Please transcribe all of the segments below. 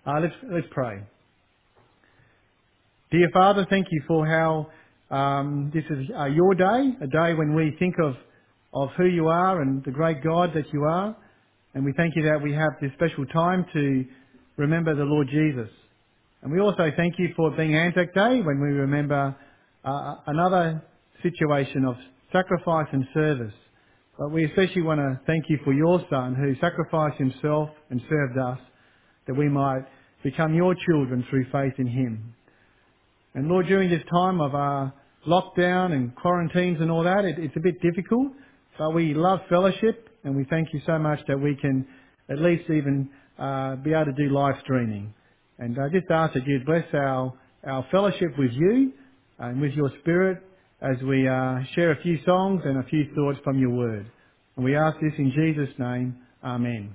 Let's pray. Dear Father, thank you for how this is your day, a day when we think of who you are and the great God that you are. And we thank you that we have this special time to remember the Lord Jesus. And we also thank you for being Anzac Day, when we remember another situation of sacrifice and service. But we especially want to thank you for your Son, who sacrificed himself and served us, that we might become your children through faith in him. And Lord, during this time of lockdown and quarantines and all that, it's a bit difficult, but we love fellowship, and we thank you so much that we can at least even be able to do live streaming. And I just ask that you bless our fellowship with you and with your Spirit as we share a few songs and a few thoughts from your word. And we ask this in Jesus' name. Amen.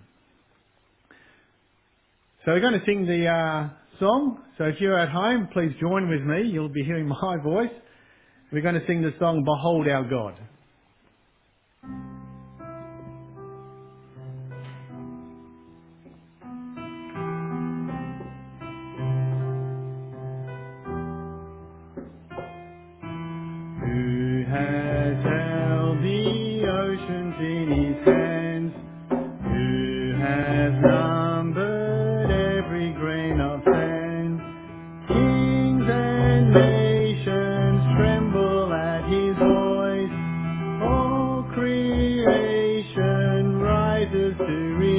So we're going to sing the song. So if you're at home, please join with me. You'll be hearing my voice. We're going to sing the song, Behold Our God. Who has held the oceans in his hands? Who has numbered every grain of sand? Kings and nations tremble at his voice. All creation rises to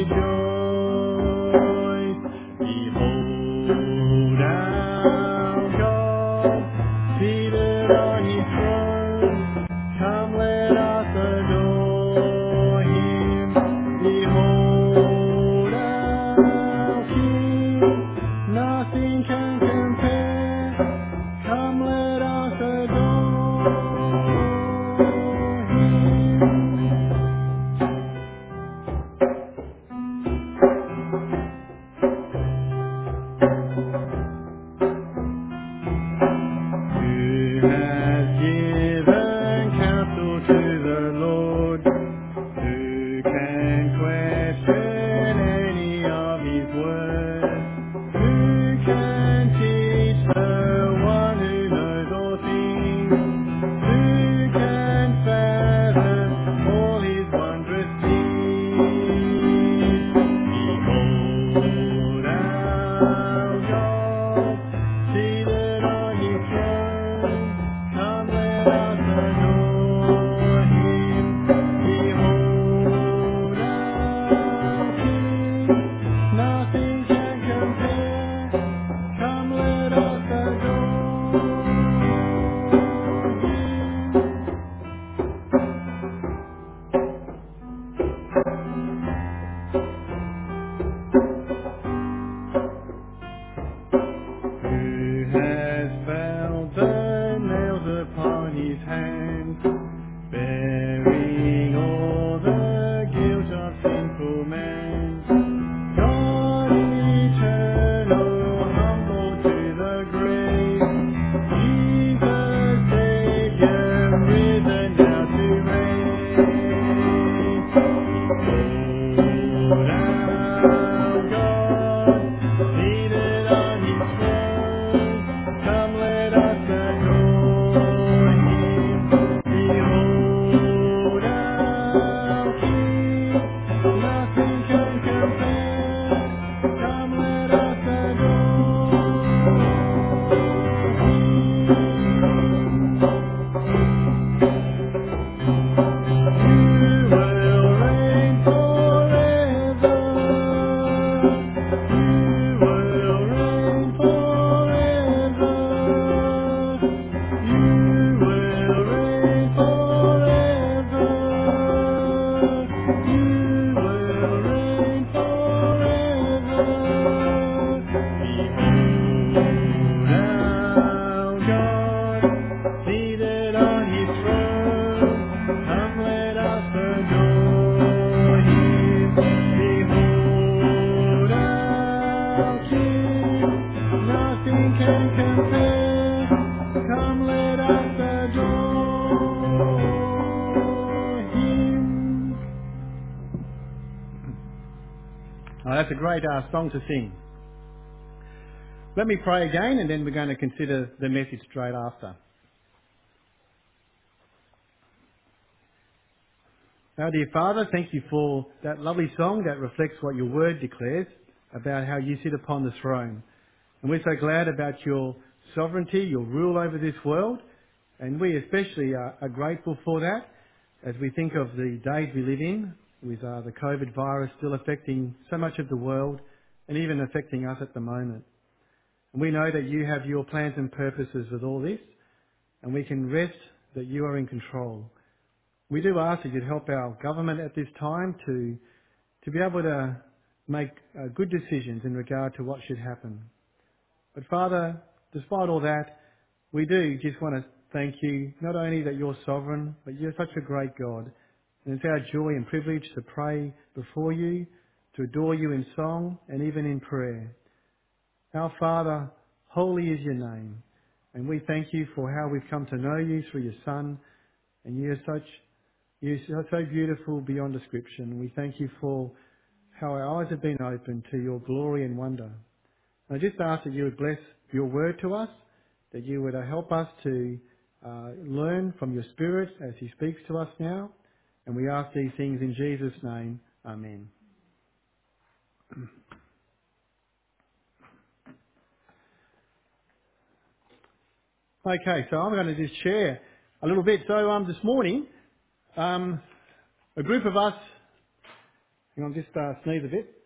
rejoice. Behold our God, seated on his throne. Come, let us adore him. Behold our King, nothing can compare. Come, let us adore him. Who has given counsel to the Lord? Who can question any of his words? Who can teach the one who knows all things? Who can fathom all his wondrous deeds? Behold our God, seated on his throne. Come, let us adore him. Behold our King, nothing can compare. Come, let us adore him. Who has felt the nails upon his hands, bearing all the guilt of sinful man? God eternal, humble to the grave, Jesus Saviour, risen now to reign. Behold our God, seated on his throne. Come, let us adore him. Behold our King, nothing can compare. Come, let us adore him. You will reign forever. You will reign forever. You will reign forever. You will reign forever. Behold our God, seated on his throne. Come, let us adore him. Behold our King, nothing can compare. Come, let us adore him. Oh, that's a great song to sing. Let me pray again and then we're going to consider the message straight after. Our dear Father, thank you for that lovely song that reflects what your word declares about how you sit upon the throne. And we're so glad about your sovereignty, your rule over this world. And we especially are grateful for that as we think of the days we live in with the COVID virus still affecting so much of the world and even affecting us at the moment. And we know that you have your plans and purposes with all this, and we can rest that you are in control. We do ask that you'd help our government at this time to be able to make good decisions in regard to what should happen. But Father, despite all that, we do just want to thank you, not only that you're sovereign, but you're such a great God. And it's our joy and privilege to pray before you, to adore you in song and even in prayer. Our Father, holy is your name. And we thank you for how we've come to know you through your Son. And you're so beautiful beyond description. We thank you for how our eyes have been opened to your glory and wonder. I just ask that you would bless your word to us, that you would help us to learn from your Spirit as he speaks to us now. And we ask these things in Jesus' name. Amen. Okay, so I'm going to just share a little bit. So this morning, a group of us, hang on, just sneeze a bit.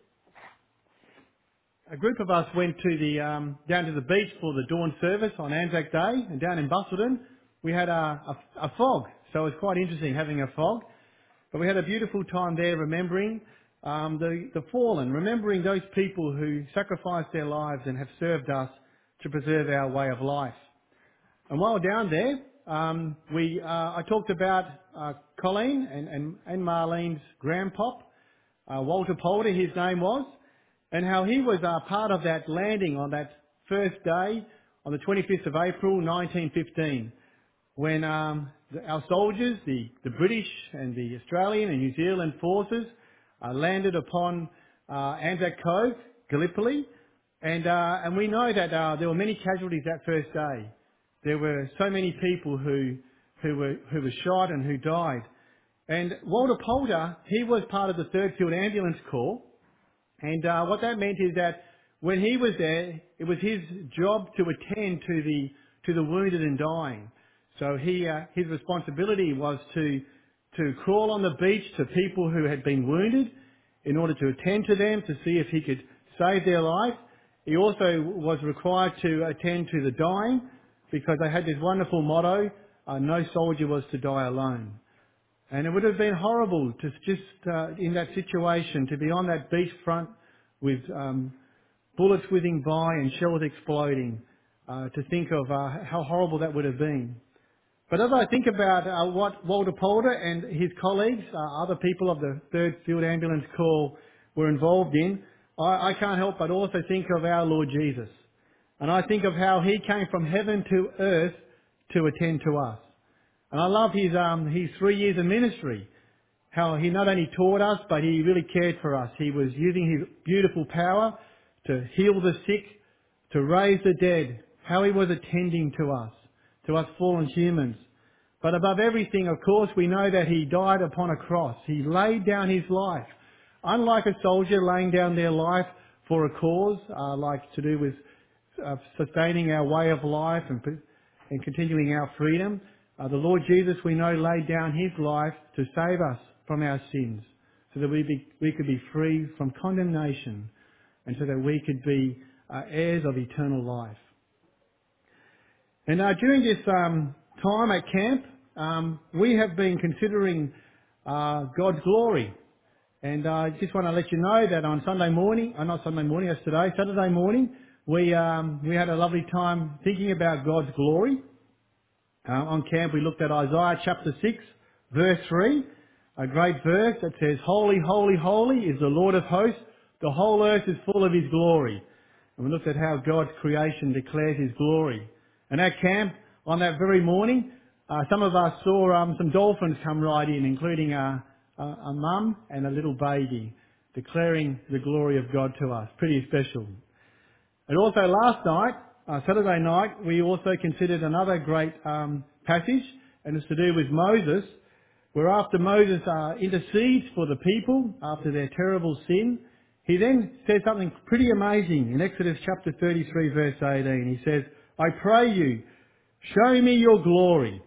A group of us went to down to the beach for the dawn service on Anzac Day, and down in Busselton we had a fog, so it was quite interesting having a fog. But we had a beautiful time there, remembering the fallen, remembering those people who sacrificed their lives and have served us to preserve our way of life. And while down there, I talked about Colleen and Marlene's grandpop, Walter Polder, his name was, and how he was part of that landing on that first day on the 25th of April 1915, when our soldiers, the British and the Australian and New Zealand forces, landed upon Anzac Cove, Gallipoli, and we know that there were many casualties that first day. There were so many people who were shot and who died. And Walter Polder, he was part of the 3rd Field Ambulance Corps. And what that meant is that when he was there, it was his job to attend to the wounded and dying. So his responsibility was to crawl on the beach to people who had been wounded in order to attend to them, to see if he could save their life. He also was required to attend to the dying because they had this wonderful motto, no soldier was to die alone. And it would have been horrible to just, in that situation, to be on that beachfront with bullets whizzing by and shells exploding, to think of how horrible that would have been. But as I think about what Walter Polder and his colleagues, other people of the 3rd Field Ambulance Corps were involved in, I can't help but also think of our Lord Jesus. And I think of how he came from heaven to earth to attend to us. And I love his 3 years of ministry, how he not only taught us, but he really cared for us. He was using his beautiful power to heal the sick, to raise the dead, how he was attending to us fallen humans. But above everything, of course, we know that he died upon a cross. He laid down his life. Unlike a soldier laying down their life for a cause, like to do with sustaining our way of life and continuing our freedom, the Lord Jesus, we know, laid down his life to save us from our sins, so that we could be free from condemnation and so that we could be heirs of eternal life. And during this time at camp, we have been considering God's glory. And I just want to let you know that on Saturday morning, we had a lovely time thinking about God's glory. On camp, we looked at Isaiah chapter 6, verse 3, a great verse that says, "Holy, holy, holy is the Lord of hosts. The whole earth is full of his glory." And we looked at how God's creation declares his glory. And at camp, on that very morning, some of us saw some dolphins come right in, including a mum and a little baby, declaring the glory of God to us. Pretty special. And also last night, Saturday night, we also considered another great passage, and it's to do with Moses, where after Moses intercedes for the people after their terrible sin, he then says something pretty amazing in Exodus chapter 33 verse 18. He says, I pray you, show me your glory.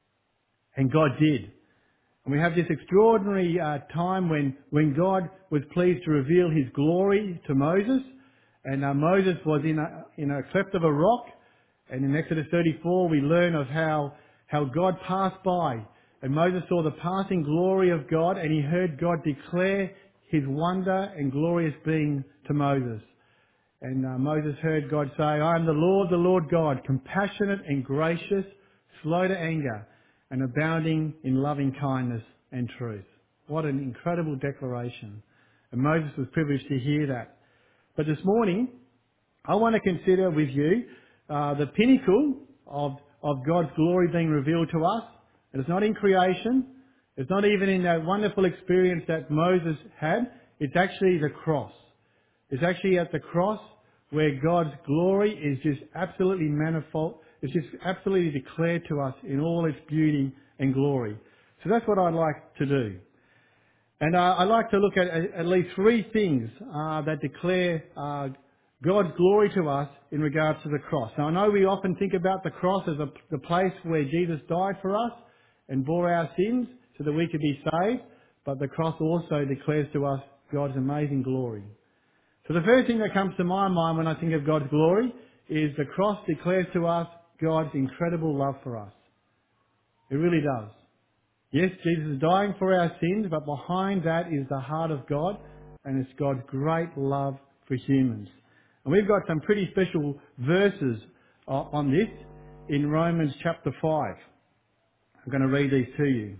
And God did. And we have this extraordinary time when God was pleased to reveal his glory to Moses. And Moses was in a cleft of a rock. And in Exodus 34 we learn of how God passed by. And Moses saw the passing glory of God, and he heard God declare his wonder and glorious being to Moses. And Moses heard God say, I am the Lord God, compassionate and gracious, slow to anger, and abounding in loving kindness and truth. What an incredible declaration. And Moses was privileged to hear that. But this morning, I want to consider with you the pinnacle of God's glory being revealed to us. And it's not in creation. It's not even in that wonderful experience that Moses had. It's actually the cross. It's actually at the cross where God's glory is just absolutely manifold. It's just absolutely declared to us in all its beauty and glory. So that's what I'd like to do. And I'd like to look at least three things that declare God's glory to us in regards to the cross. Now I know we often think about the cross as the place where Jesus died for us and bore our sins so that we could be saved, but the cross also declares to us God's amazing glory. So the first thing that comes to my mind when I think of God's glory is the cross declares to us God's incredible love for us. It really does. Yes, Jesus is dying for our sins, but behind that is the heart of God, and it's God's great love for humans. And we've got some pretty special verses on this in Romans chapter 5. I'm going to read these to you.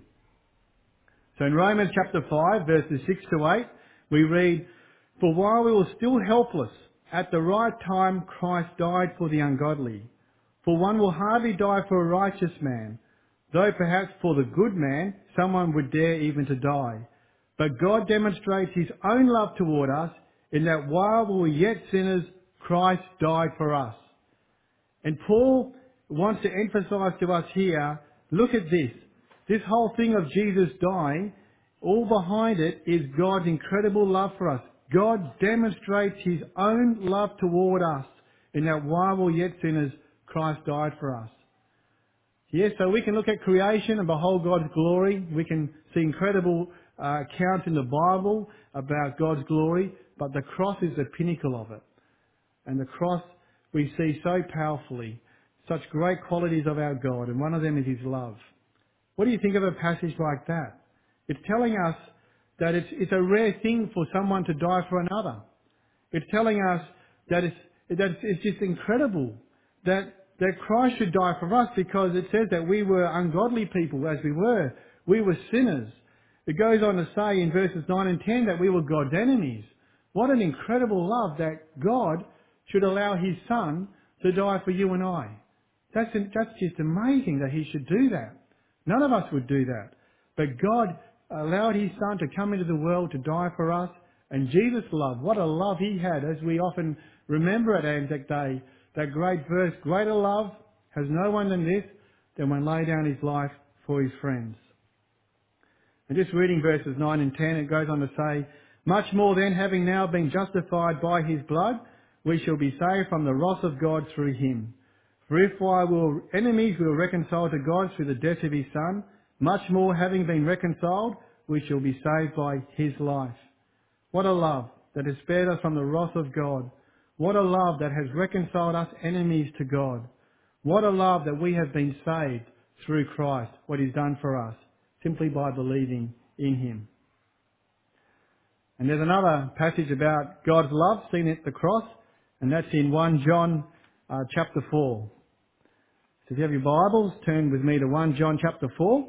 So in Romans chapter 5, verses 6 to 8, we read, For while we were still helpless, at the right time Christ died for the ungodly. For one will hardly die for a righteous man, though perhaps for the good man someone would dare even to die. But God demonstrates his own love toward us in that while we were yet sinners, Christ died for us. And Paul wants to emphasize to us here, look at this. This whole thing of Jesus dying, all behind it is God's incredible love for us. God demonstrates his own love toward us in that while we were yet sinners, Christ died for us. Yes, so we can look at creation and behold God's glory. We can see incredible accounts in the Bible about God's glory, but the cross is the pinnacle of it. And the cross we see so powerfully, such great qualities of our God, and one of them is his love. What do you think of a passage like that? It's telling us that it's a rare thing for someone to die for another. It's telling us that it's just incredible that Christ should die for us, because it says that we were ungodly people as we were. We were sinners. It goes on to say in verses 9 and 10 that we were God's enemies. What an incredible love that God should allow his Son to die for you and I. That's just amazing that he should do that. None of us would do that. But God allowed his Son to come into the world to die for us. And Jesus' love, what a love he had, as we often remember at Anzac Day, that great verse, greater love has no one than this, than one lay down his life for his friends. And just reading verses 9 and 10, it goes on to say, Much more then, having now been justified by his blood, we shall be saved from the wrath of God through him. For if while we were enemies we were reconciled to God through the death of his Son, much more having been reconciled, we shall be saved by his life. What a love that has spared us from the wrath of God. What a love that has reconciled us enemies to God. What a love that we have been saved through Christ, what he's done for us, simply by believing in him. And there's another passage about God's love seen at the cross, and that's in 1 John chapter 4. So if you have your Bibles, turn with me to 1 John chapter 4,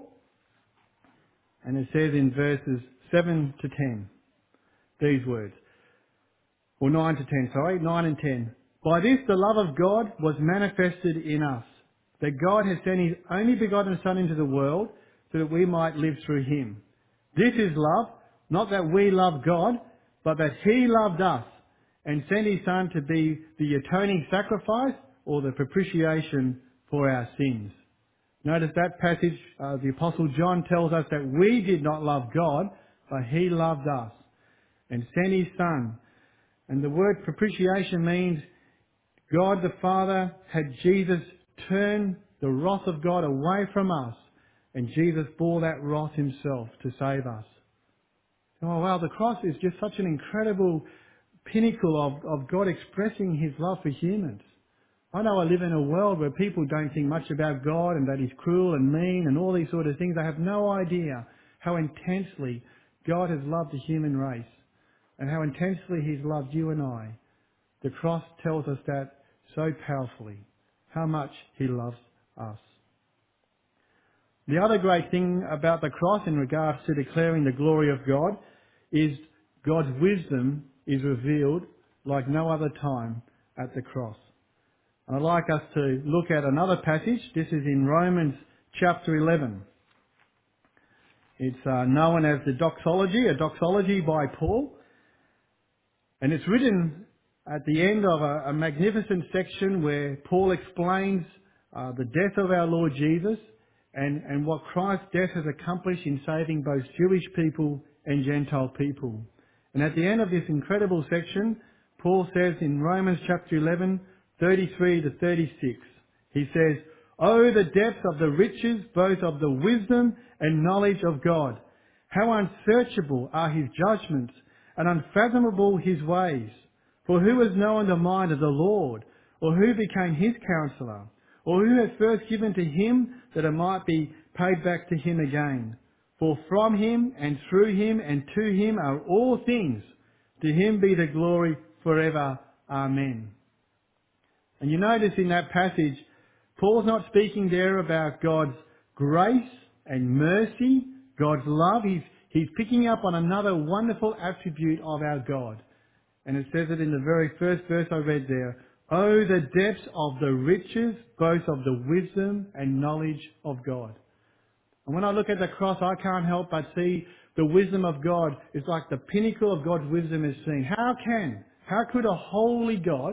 and it says in verses 7 to 10, these words. Or 9 to 10, 9 and 10. By this the love of God was manifested in us, that God has sent his only begotten Son into the world so that we might live through him. This is love, not that we love God, but that he loved us and sent his Son to be the atoning sacrifice or the propitiation for our sins. Notice that passage, the Apostle John tells us that we did not love God, but he loved us and sent his Son. And the word propitiation means God the Father had Jesus turn the wrath of God away from us, and Jesus bore that wrath himself to save us. Oh wow, the cross is just such an incredible pinnacle of God expressing his love for humans. I know I live in a world where people don't think much about God and that he's cruel and mean and all these sort of things. They have no idea how intensely God has loved the human race and how intensely he's loved you and I. The cross tells us that so powerfully, how much he loves us. The other great thing about the cross in regards to declaring the glory of God is God's wisdom is revealed like no other time at the cross. And I'd like us to look at another passage. This is in Romans chapter 11. It's known as the doxology, a doxology by Paul. And it's written at the end of a magnificent section where Paul explains the death of our Lord Jesus and what Christ's death has accomplished in saving both Jewish people and Gentile people. And at the end of this incredible section, Paul says in Romans chapter 11, 33 to 36, he says, "Oh, the depth of the riches both of the wisdom and knowledge of God! How unsearchable are his judgments and unfathomable his ways! For who has known the mind of the Lord? Or who became his counselor? Or who has first given to him that it might be paid back to him again? For from him and through him and to him are all things. To him be the glory forever. Amen." And you notice in that passage, Paul's not speaking there about God's grace and mercy, God's love. He's picking up on another wonderful attribute of our God. And it says it in the very first verse I read there. "Oh, the depths of the riches, both of the wisdom and knowledge of God." And when I look at the cross, I can't help but see the wisdom of God is like the pinnacle of God's wisdom is seen. How could a holy God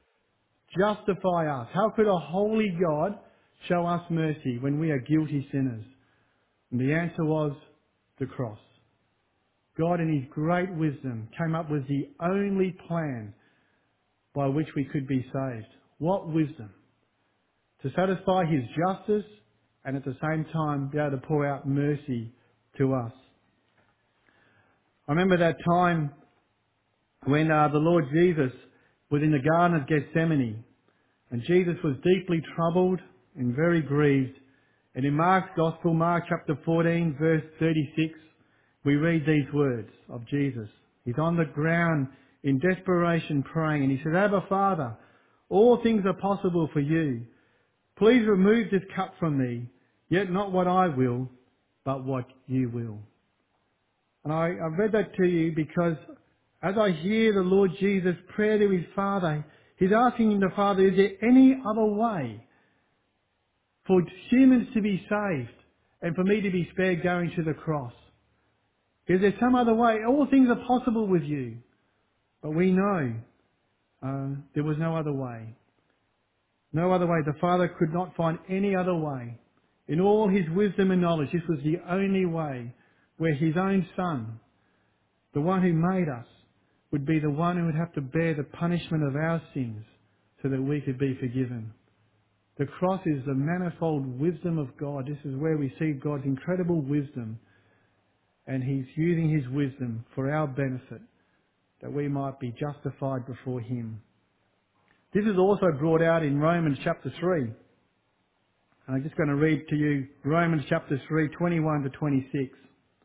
justify us? How could a holy God show us mercy when we are guilty sinners? And the answer was the cross. God in his great wisdom came up with the only plan by which we could be saved. What wisdom! To satisfy his justice and at the same time be able to pour out mercy to us. I remember that time when the Lord Jesus was in the Garden of Gethsemane, and Jesus was deeply troubled and very grieved. And in Mark's Gospel, Mark chapter 14, verse 36, we read these words of Jesus. He's on the ground in desperation praying, and he says, "Abba, Father, all things are possible for you. Please remove this cup from me, yet not what I will, but what you will." And I read that to you because as I hear the Lord Jesus' prayer to his Father, he's asking the Father, is there any other way for humans to be saved and for me to be spared going to the cross? Is there some other way? All things are possible with you. But we know there was no other way. No other way. The Father could not find any other way. In all his wisdom and knowledge, this was the only way where his own Son, the one who made us, would be the one who would have to bear the punishment of our sins so that we could be forgiven. The cross is the manifold wisdom of God. This is where we see God's incredible wisdom, and he's using his wisdom for our benefit, that we might be justified before him. This is also brought out in Romans chapter 3. And I'm just going to read to you Romans chapter 3, 21 to 26.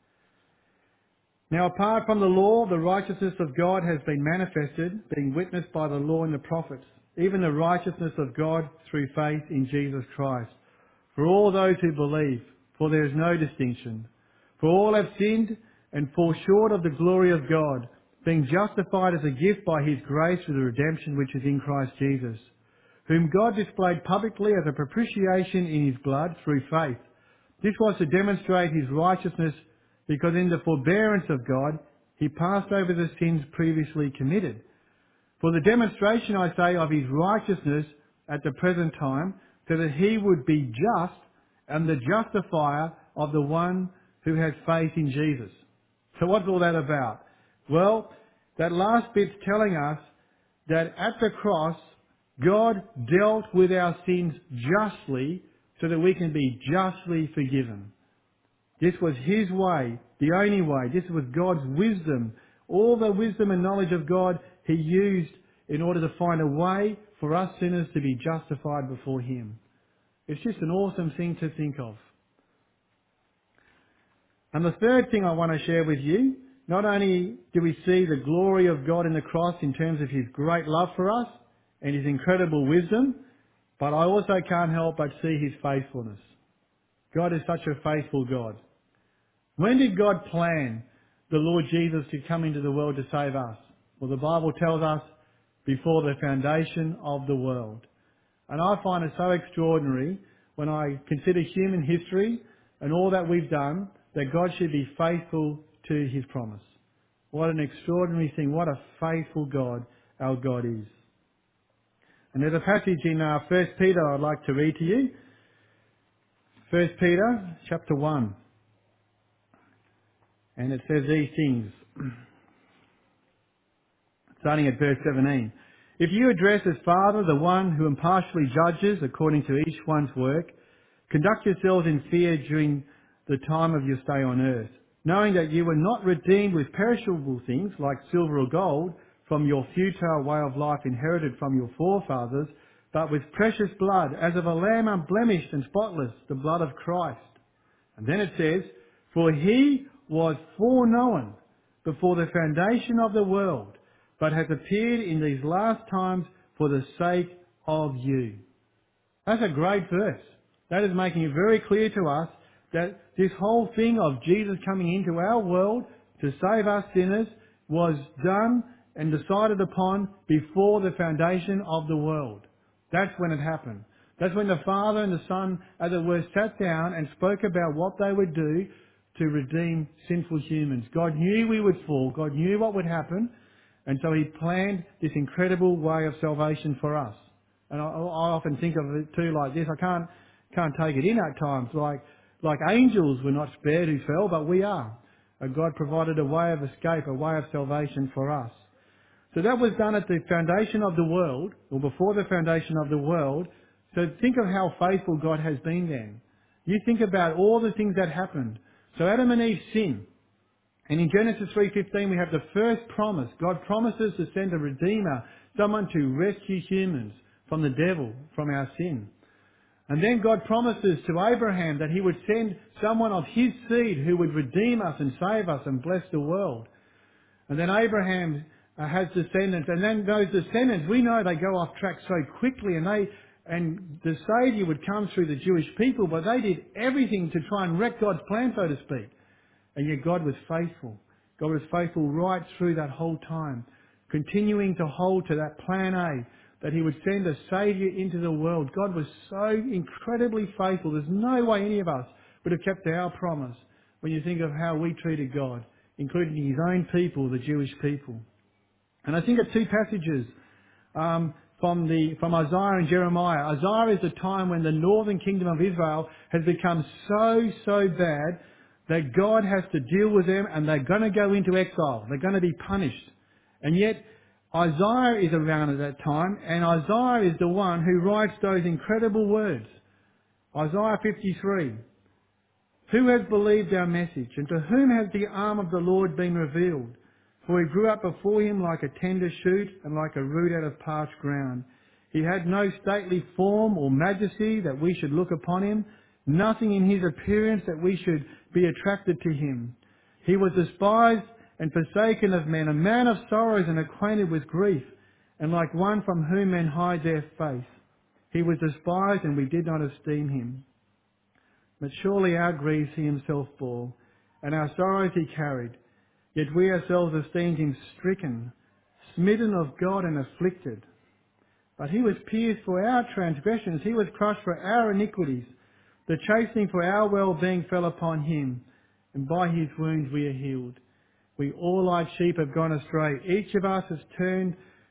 "Now apart from the law, the righteousness of God has been manifested, being witnessed by the law and the prophets, even the righteousness of God through faith in Jesus Christ, for all those who believe, for there is no distinction. For all have sinned and fall short of the glory of God, being justified as a gift by his grace through the redemption which is in Christ Jesus, whom God displayed publicly as a propitiation in his blood through faith. This was to demonstrate his righteousness, because in the forbearance of God he passed over the sins previously committed. For the demonstration, I say, of his righteousness at the present time, so that he would be just and the justifier of the one who has faith in Jesus. So what's all that about? Well, that last bit's telling us that at the cross, God dealt with our sins justly so that we can be justly forgiven. This was His way, the only way. This was God's wisdom. All the wisdom and knowledge of God He used in order to find a way for us sinners to be justified before Him. It's just an awesome thing to think of. And the third thing I want to share with you, not only do we see the glory of God in the cross in terms of His great love for us and His incredible wisdom, but I also can't help but see His faithfulness. God is such a faithful God. When did God plan the Lord Jesus to come into the world to save us? Well, the Bible tells us before the foundation of the world. And I find it so extraordinary when I consider human history and all that we've done, that God should be faithful to His promise. What an extraordinary thing. What a faithful God our God is. And there's a passage in 1 Peter I'd like to read to you. 1 Peter chapter 1. And it says these things, starting at verse 17. If you address as Father the one who impartially judges according to each one's work, conduct yourselves in fear during the time of your stay on earth, knowing that you were not redeemed with perishable things like silver or gold from your futile way of life inherited from your forefathers, but with precious blood, as of a lamb unblemished and spotless, the blood of Christ. And then it says, for He was foreknown before the foundation of the world, but has appeared in these last times for the sake of you. That's a great verse. That is making it very clear to us that this whole thing of Jesus coming into our world to save us sinners was done and decided upon before the foundation of the world. That's when it happened. That's when the Father and the Son, as it were, sat down and spoke about what they would do to redeem sinful humans. God knew we would fall. God knew what would happen. And so He planned this incredible way of salvation for us. And I often think of it too like this. I can't take it in at times. Like angels were not spared who fell, but we are. And God provided a way of escape, a way of salvation for us. So that was done at the foundation of the world, or before the foundation of the world. So think of how faithful God has been then. You think about all the things that happened. So Adam and Eve sin. And in Genesis 3:15 we have the first promise. God promises to send a Redeemer, someone to rescue humans from the devil, from our sin. And then God promises to Abraham that He would send someone of his seed who would redeem us and save us and bless the world. And then Abraham has descendants, and then those descendants, we know they go off track so quickly, and the Saviour would come through the Jewish people, but they did everything to try and wreck God's plan, so to speak. And yet God was faithful. God was faithful right through that whole time, continuing to hold to that plan A, that He would send a Saviour into the world. God was so incredibly faithful. There's no way any of us would have kept our promise when you think of how we treated God, including His own people, the Jewish people. And I think of two passages from Isaiah and Jeremiah. Isaiah is the time when the northern kingdom of Israel has become so bad that God has to deal with them and they're going to go into exile. They're going to be punished. And yet Isaiah is around at that time, and Isaiah is the one who writes those incredible words. Isaiah 53. Who has believed our message, and to whom has the arm of the Lord been revealed? For He grew up before Him like a tender shoot and like a root out of parched ground. He had no stately form or majesty that we should look upon Him, nothing in His appearance that we should be attracted to Him. He was despised and forsaken of men, a man of sorrows and acquainted with grief, and like one from whom men hide their face. He was despised, and we did not esteem Him. But surely our griefs He Himself bore, and our sorrows He carried. Yet we ourselves esteemed Him stricken, smitten of God and afflicted. But He was pierced for our transgressions, He was crushed for our iniquities. The chastening for our well-being fell upon Him, and by His wounds we are healed. We all like sheep have gone astray. Each of us has turned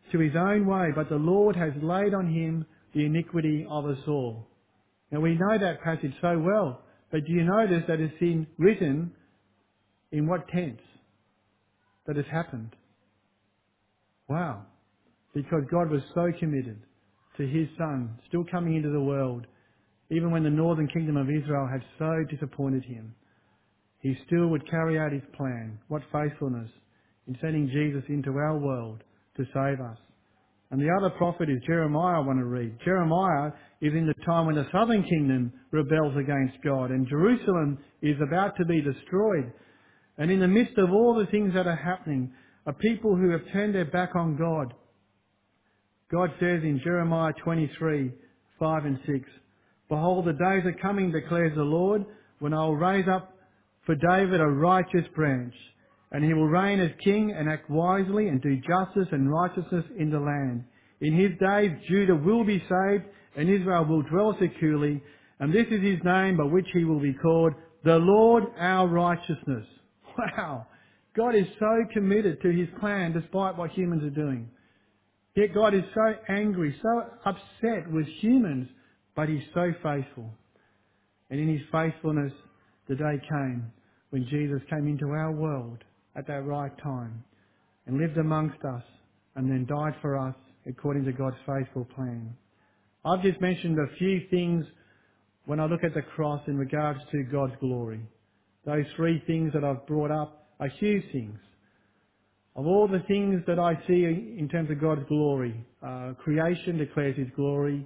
to his own way, but the Lord has laid on him the iniquity of us all. Now we know that passage so well, but do you notice that it's written in what tense that has happened? Wow. Because God was so committed to his Son still coming into the world, even when the northern kingdom of Israel had so disappointed him. He still would carry out his plan. What faithfulness in sending Jesus into our world to save us. And the other prophet is Jeremiah, I want to read. Jeremiah is in the time when the southern kingdom rebels against God and Jerusalem is about to be destroyed. And in the midst of all the things that are happening, a people who have turned their back on God. God says in Jeremiah 23, 5 and 6, "Behold, the days are coming, declares the Lord, when I will raise up for David a righteous branch, and he will reign as king and act wisely and do justice and righteousness in the land. In his days Judah will be saved, and Israel will dwell securely, and this is his name by which he will be called, the Lord our righteousness." Wow! God is so committed to his plan despite what humans are doing. Yet God is so angry, so upset with humans, but he's so faithful. And in his faithfulness, the day came when Jesus came into our world at that right time and lived amongst us and then died for us according to God's faithful plan. I've just mentioned a few things when I look at the cross in regards to God's glory. Those three things that I've brought up are huge things. Of all the things that I see in terms of God's glory, creation declares his glory.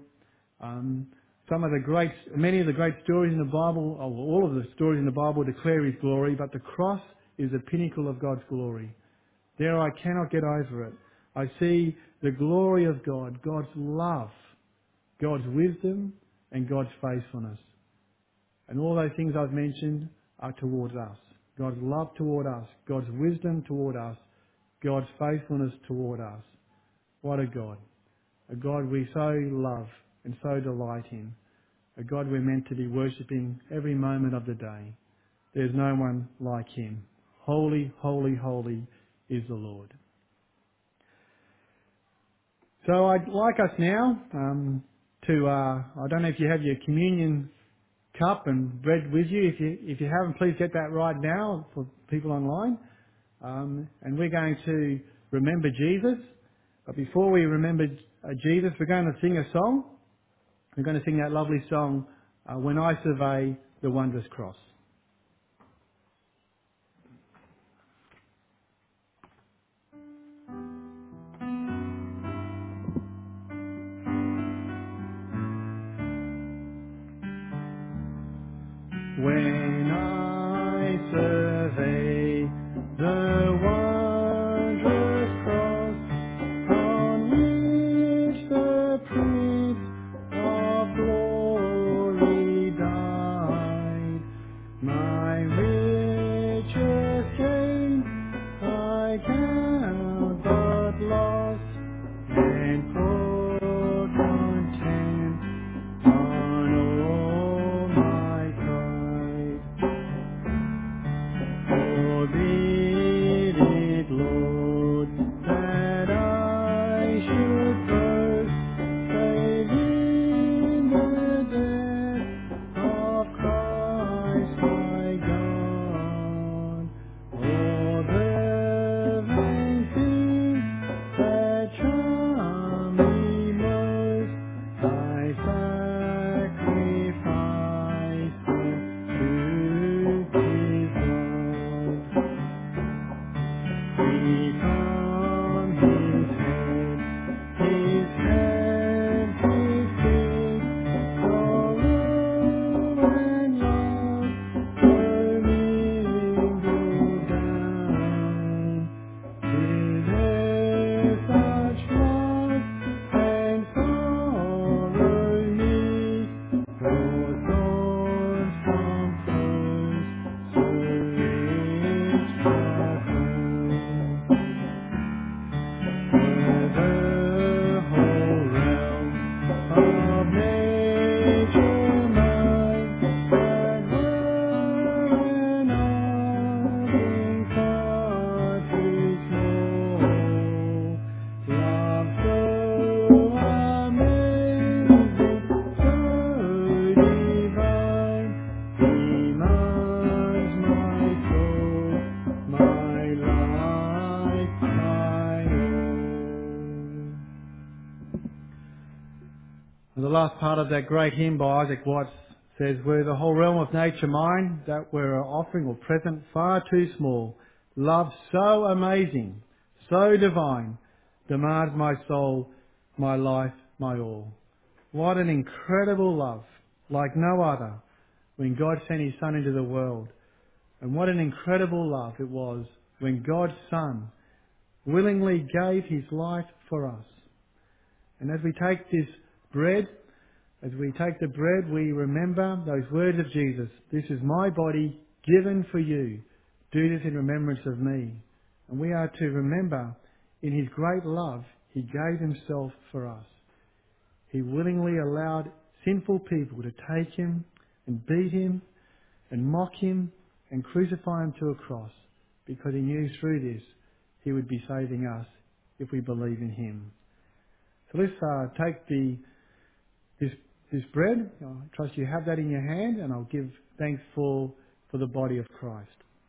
Many of the great stories in the Bible, or all of the stories in the Bible declare his glory, but the cross is the pinnacle of God's glory. There I cannot get over it. I see the glory of God, God's love, God's wisdom, and God's faithfulness. And all those things I've mentioned are towards us. God's love toward us, God's wisdom toward us, God's faithfulness toward us. What a God. A God we so love and so delight in. A God we're meant to be worshipping every moment of the day. There's no one like him. Holy, holy, holy is the Lord. So I'd like us now I don't know if you have your communion cup and bread with you. If you haven't, please get that right now for people online. And we're going to remember Jesus. But before we remember Jesus, we're going to sing a song. We're going to sing that lovely song, "When I Survey the Wondrous Cross." When I survey the wondrous cross on which the Prince of Glory died, my richest gain I count but loss, and put content on all my pride. For it And the last part of that great hymn by Isaac Watts says, were the whole realm of nature mine, that were an offering or present far too small, love so amazing, so divine, demands my soul, my life, my all. What an incredible love, like no other, when God sent His Son into the world. And what an incredible love it was when God's Son willingly gave His life for us. And as we take this bread, as we take the bread, we remember those words of Jesus. This is my body given for you. Do this in remembrance of me. And we are to remember in His great love, He gave Himself for us. He willingly allowed sinful people to take Him and beat Him and mock Him and crucify Him to a cross, because He knew through this He would be saving us if we believe in Him. So let's take this bread. I trust you have that in your hand, and I'll give thanks for the body of Christ.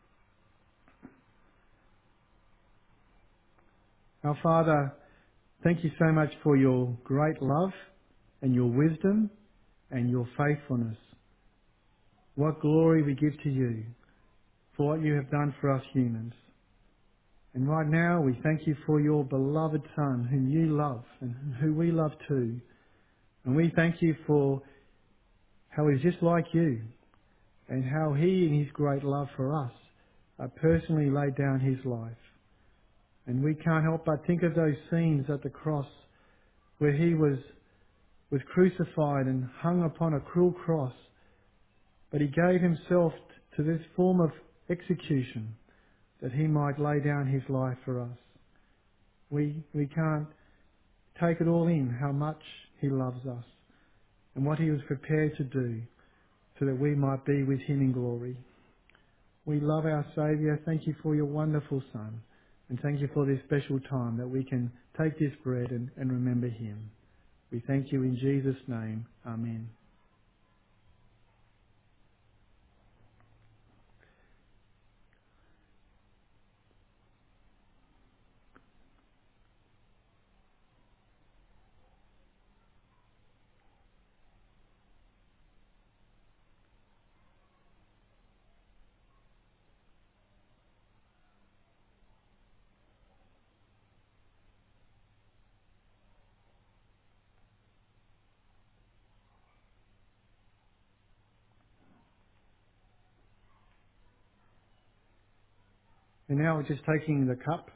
Our Father, thank you so much for your great love and your wisdom and your faithfulness. What glory we give to you for what you have done for us humans. And right now we thank you for your beloved Son, whom you love and who we love too. And we thank you for how he's just like you, and how he, in his great love for us, personally laid down his life. And we can't help but think of those scenes at the cross where he was crucified and hung upon a cruel cross. But he gave himself to this form of execution that he might lay down his life for us. We can't take it all in, how much he loves us and what he was prepared to do so that we might be with him in glory. We love our Saviour. Thank you for your wonderful Son. And thank you for this special time that we can take this bread and remember him. We thank you in Jesus' name. Amen. And now we're just taking the cup.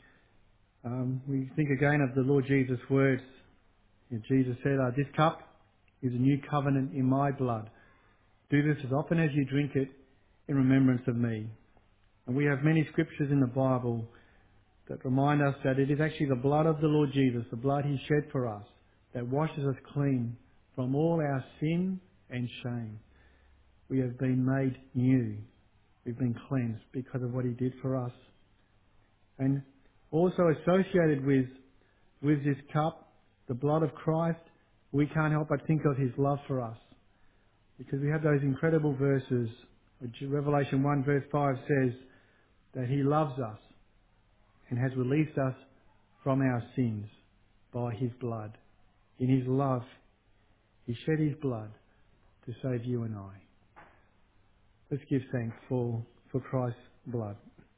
We think again of the Lord Jesus' words. Jesus said, this cup is a new covenant in my blood. Do this as often as you drink it in remembrance of me. And we have many scriptures in the Bible that remind us that it is actually the blood of the Lord Jesus, the blood he shed for us, that washes us clean from all our sin and shame. We have been made new. We've been cleansed because of what he did for us. And also associated with this cup, the blood of Christ, we can't help but think of his love for us. Because we have those incredible verses. Revelation 1 verse 5 says that he loves us and has released us from our sins by his blood. In his love, he shed his blood to save you and I. Let's give thanks for Christ's blood.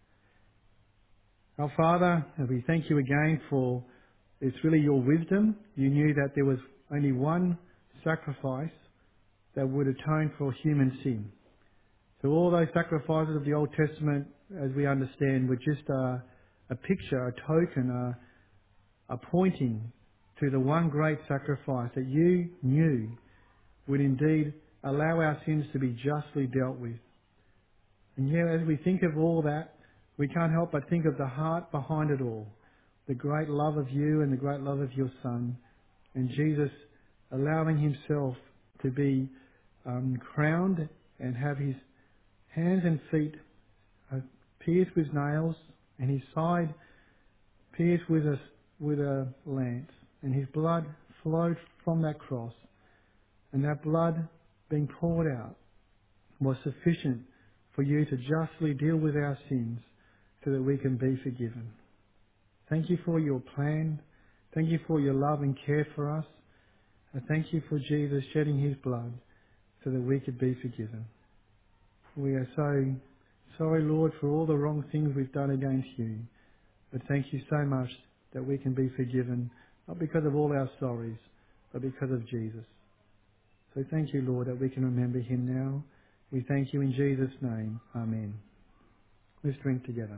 Our Father, we thank you again for it's really your wisdom. You knew that there was only one sacrifice that would atone for human sin. So all those sacrifices of the Old Testament, as we understand, were just a picture, a token, a pointing to the one great sacrifice that you knew would indeed allow our sins to be justly dealt with. And yet, as we think of all that, we can't help but think of the heart behind it all, the great love of you and the great love of your Son, and Jesus allowing himself to be crowned and have his hands and feet pierced with nails and his side pierced with a lance, and his blood flowed from that cross, and that blood being poured out was sufficient for you to justly deal with our sins so that we can be forgiven. Thank you for your plan. Thank you for your love and care for us. I thank you for Jesus shedding his blood so that we could be forgiven. We are so sorry, Lord, for all the wrong things we've done against you. But thank you so much that we can be forgiven, not because of all our sorries, but because of Jesus. So thank you, Lord, that we can remember him now. We thank you in Jesus' name. Amen. Let's drink together.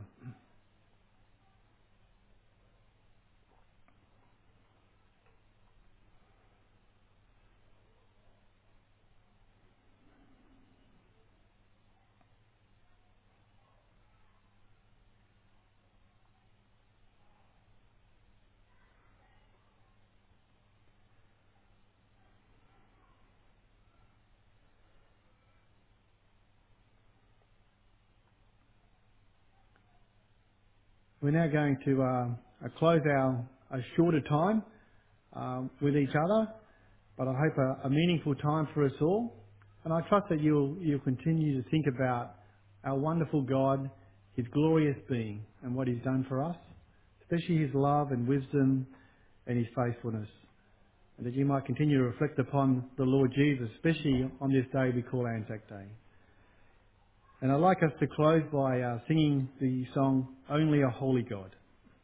We're now going to close a shorter time with each other, but I hope a meaningful time for us all. And I trust that you'll continue to think about our wonderful God, his glorious being, and what he's done for us, especially his love and wisdom and his faithfulness. And that you might continue to reflect upon the Lord Jesus, especially on this day we call Anzac Day. And I'd like us to close by singing the song, Only a Holy God.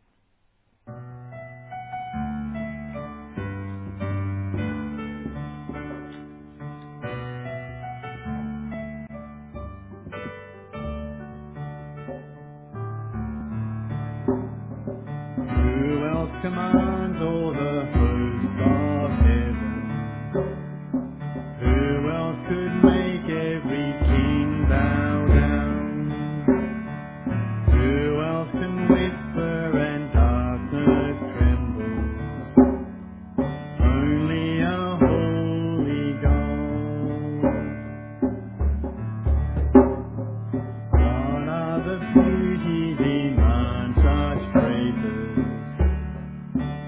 Who else commands all the hosts of heaven? Who else could make every king bow down? Who else can whisper and darkness tremble? Only a holy God. What are the beauty demands such praises?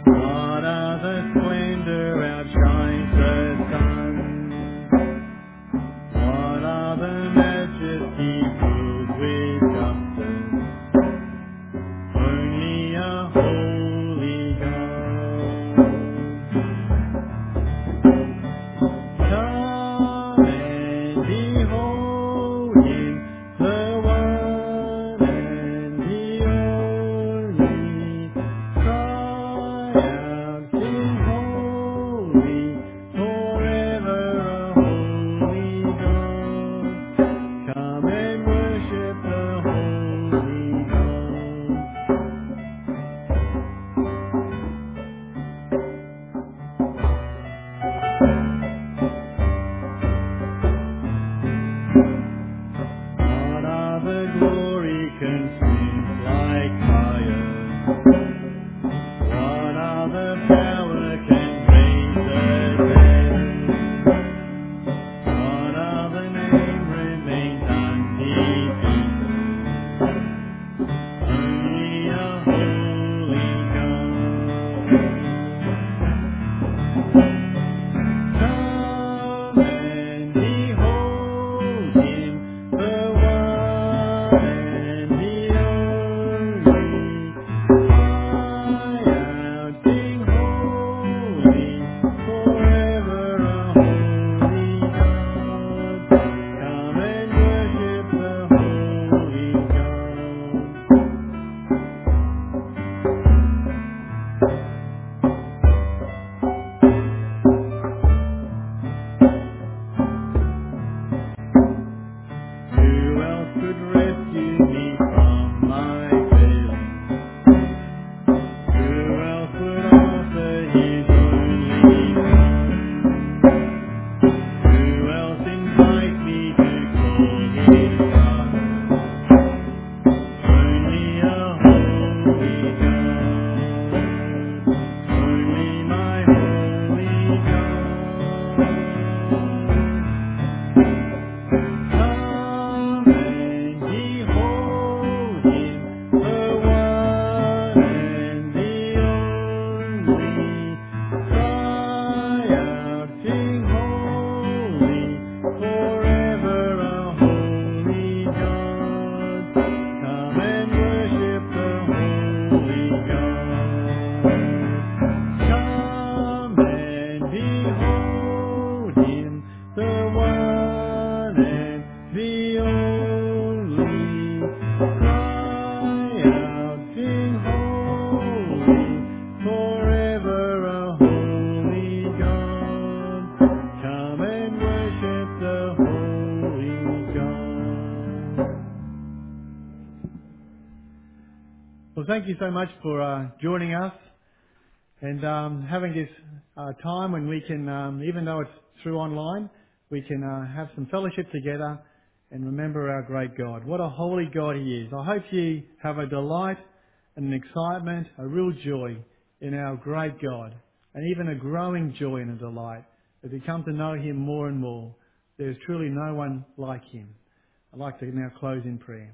thank you so much for joining us and having this time when we can, even though it's through online, we can have some fellowship together and remember our great God. What a holy God He is. I hope you have a delight and an excitement, a real joy in our great God, and even a growing joy and a delight as we come to know Him more and more. There is truly no one like Him. I'd like to now close in prayer.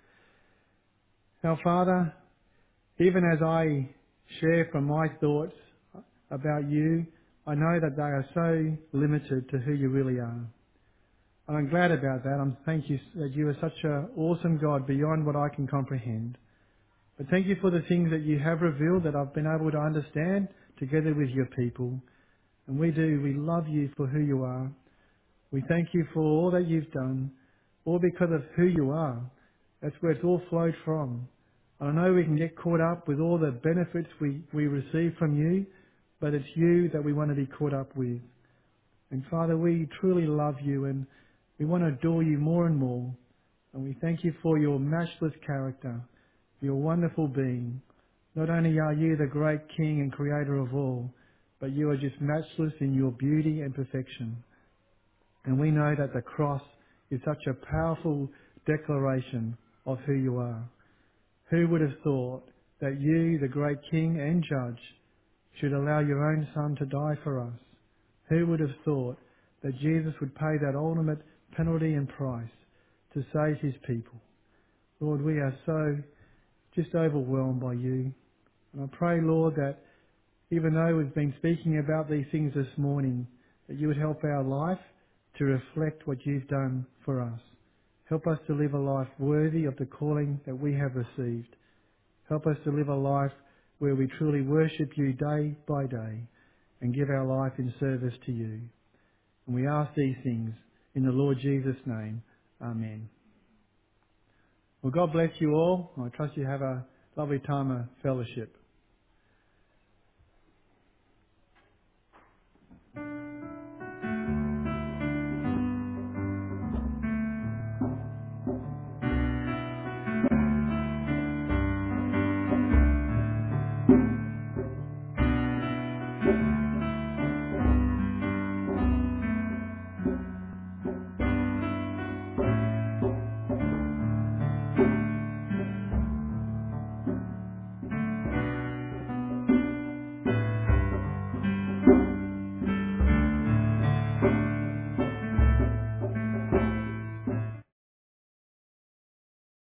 Our Father, even as I share from my thoughts about you, I know that they are so limited to who you really are. And I'm glad about that. Thank you that you are such an awesome God beyond what I can comprehend. But thank you for the things that you have revealed that I've been able to understand together with your people. And we love you for who you are. We thank you for all that you've done, all because of who you are. That's where it's all flowed from. And I know we can get caught up with all the benefits we receive from you, but it's you that we want to be caught up with. And Father, we truly love you and we want to adore you more and more. And we thank you for your matchless character, your wonderful being. Not only are you the great King and Creator of all, but you are just matchless in your beauty and perfection. And we know that the cross is such a powerful declaration of who you are. Who would have thought that you, the great King and Judge, should allow your own Son to die for us? Who would have thought that Jesus would pay that ultimate penalty and price to save his people? Lord, we are so just overwhelmed by you. And I pray, Lord, that even though we've been speaking about these things this morning, that you would help our life to reflect what you've done for us. Help us to live a life worthy of the calling that we have received. Help us to live a life where we truly worship you day by day and give our life in service to you. And we ask these things in the Lord Jesus' name. Amen. Well, God bless you all. I trust you have a lovely time of fellowship.